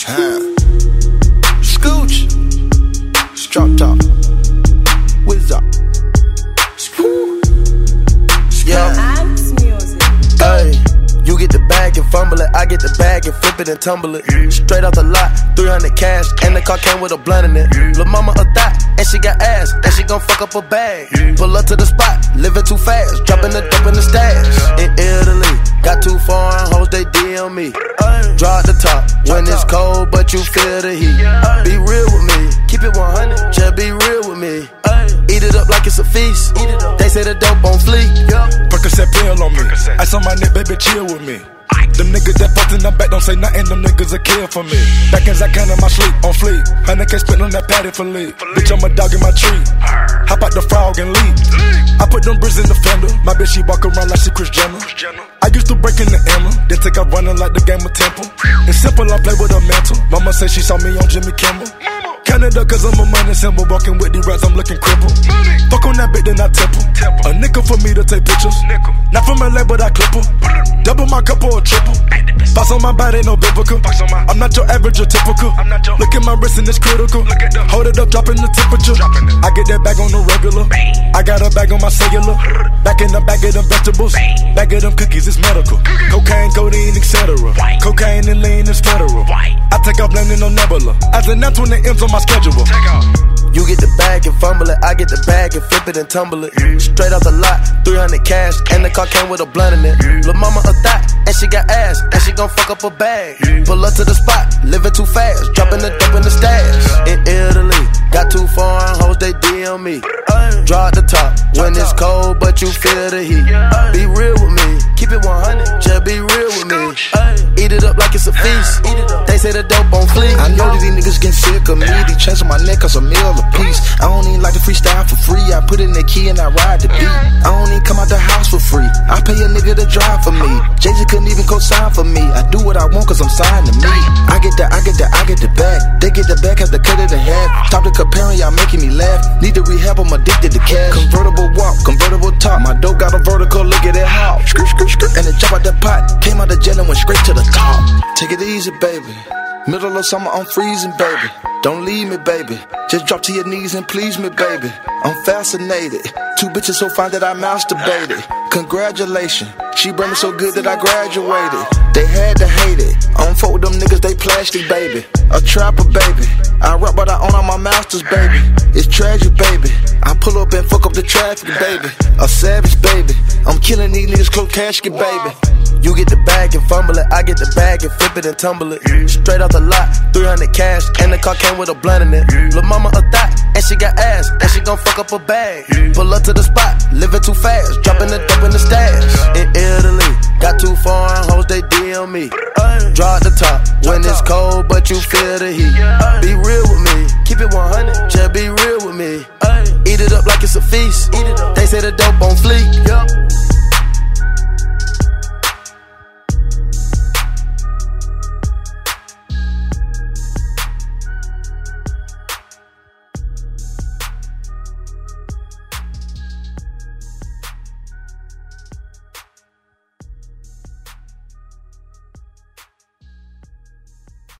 Scooch, Drop Top, Whiz Up, yeah. Hey, you get the bag and fumble it, I get the bag and flip it and tumble it. Straight off the lot, 300 cash, and the car came with a blunt in it. Lil' mama a thot, and she got ass, and she gon' fuck up a bag. Pull up to the spot, living too fast, dropping the dope in the stash. In Italy, got too foreign hoes, they DM me. Drop the top when it's cold, but you feel the heat. Be real with me, keep it 100, just be real with me. Eat it up like it's a feast. They say the dope on fleek. Percocet pill on me. Ice on my neck, baby, chill with me. Them niggas that fucked in the back don't say nothing, them niggas a kill for me. Back as I can in my sleep, on fleek. 100K spent on that patty for lead. Bitch, I'm a dog in my tree. Hop out the frog and leap. I put them bricks in the fender. My bitch, she walk around like she Kris Jenner. I used to break in the Emma, then take out running like the game of Temple. It's simple, I play with a mantle. Mama say she saw me on Jimmy Kimmel. Canada, cause I'm a money symbol. Walking with the rats, I'm looking crippled. Fuck on that bitch, then I temple. A nickel for me to take pictures. Not from LA, but I clip her. Double my cup or a triple. Box on my body, no biblical. I'm not your average or typical. Look at my wrist and it's critical. Hold it up, dropping the temperature. I get that bag on the regular. I got a bag on my cellular. Back in the bag of them vegetables. Bag of them cookies, it's medical. Cocaine, codeine, etc. Cocaine and lean is federal. I take off landing on Nebula. As an F when the M's on my schedule. You get the bag and fumble it, I get the bag and flip it and tumble it. Straight off the lot, 300 cash, and the car came with a blunt in it. Lil' mama a thot, and she got ass, and she gon' fuck up a bag. Pull up to the spot, living too fast, dropping the dope in the stash. In Italy, got too foreign hoes, they DM me. Drop the top when it's cold, but you feel the heat. Be real with me, keep it 100, just be real with me. Eat it up like it's a feast. They say the dope on fleek. I know that these niggas getting sick of me. These chains on my neck cause a meal a piece. I don't even like to freestyle for free. I put in the key and I ride the beat. I don't even come out the house for free. I pay a nigga to drive for me. Jay-Z couldn't even co-sign for me. I do what I want cause I'm signed to me. I get the bag. They get the bag, have to cut it in half. Stop the comparing, y'all making me laugh. Need to rehab, I'm addicted to cash. Convertible walk, convertible top. My dope got a vertical, look at it how. And it jump out the pot. Came out the jail and went straight to the top. Take it easy, baby. Middle of summer, I'm freezing, baby. Don't leave me, baby. Just drop to your knees and please me, baby. I'm fascinated. Two bitches so fine that I masturbated. Congratulations. She brought me so good that I graduated. They had to hate it. I don't fuck with them niggas, they plastic, baby. A trapper, baby. I rap, but I own all my masters, baby. It's tragic, baby. I pull up and fuck up the traffic, baby. A savage, baby. I'm killing these niggas, close casket, baby. You get the bag and fumble it, I get the bag and flip it and tumble it. Straight off the lot, 300 cash, and the car came with a blunt in it. Lil' mama a thot, and she got ass, and she gon' fuck up a bag. Pull up to the spot, living too fast, dropping the dope in the stash. In Italy, got too foreign hoes, they DM me. Drop the top when it's cold, but you feel the heat. Be real with me, keep it 100, just be real with me. Eat it up like it's a feast. They say the dope on fleek.